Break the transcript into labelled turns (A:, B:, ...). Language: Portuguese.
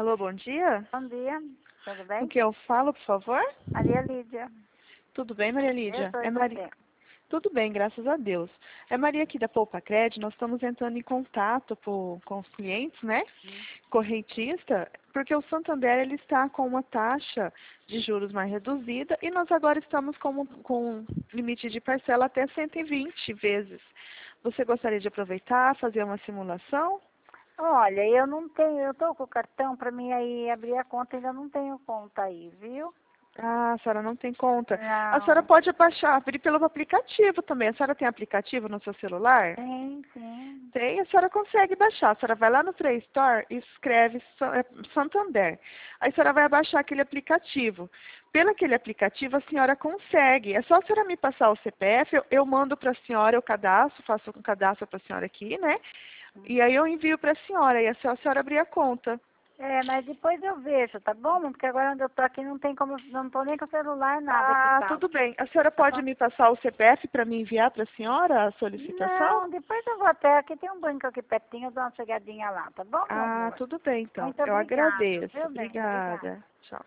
A: Alô, bom dia.
B: Bom dia, tudo
A: Com
B: bem?
A: quem eu falo, por favor?
B: Maria Lídia.
A: Tudo bem, Maria
B: Eu
A: Lídia?
B: sou
A: É
B: e
A: Maria.
B: você.
A: Tudo bem, graças a Deus. É Maria aqui da Poupa Cred. Nós estamos entrando em contato com os clientes, né? Correntista, porque o Santander ele está com uma taxa de juros mais reduzida e nós agora estamos com limite de parcela até 120 vezes. Você gostaria de aproveitar, fazer uma simulação?
B: Olha, eu não tenho, eu tô com o cartão para mim aí abrir a conta, ainda não tenho conta aí, viu?
A: Ah, a senhora não tem conta. A senhora
B: Não.
A: pode baixar, abrir pelo aplicativo também. A senhora tem aplicativo no seu celular?
B: Sim, sim.
A: Tem, a senhora consegue baixar. A senhora vai lá no Play Store e escreve Santander. Aí a senhora vai baixar aquele aplicativo. Pelo aquele aplicativo a senhora consegue. É só a senhora me passar o CPF, eu mando para a senhora, eu cadastro, faço um cadastro para a senhora aqui, né? E aí eu envio para a senhora, e é só a senhora abrir a conta.
B: É, mas depois eu vejo, tá bom? Porque agora onde eu tô aqui não tem como, não tô nem com o celular, nada que
A: Ah,
B: tal.
A: tudo bem. A senhora
B: Tá
A: pode
B: bom?
A: me passar o CPF para me enviar para a senhora a solicitação?
B: Não, depois eu vou até, aqui tem um banco aqui pertinho, eu dou uma chegadinha lá, tá bom, meu
A: Ah,
B: amor?
A: tudo bem então.
B: Muito
A: Eu
B: obrigada,
A: agradeço.
B: viu, bem? Obrigada.
A: Obrigada. Tchau.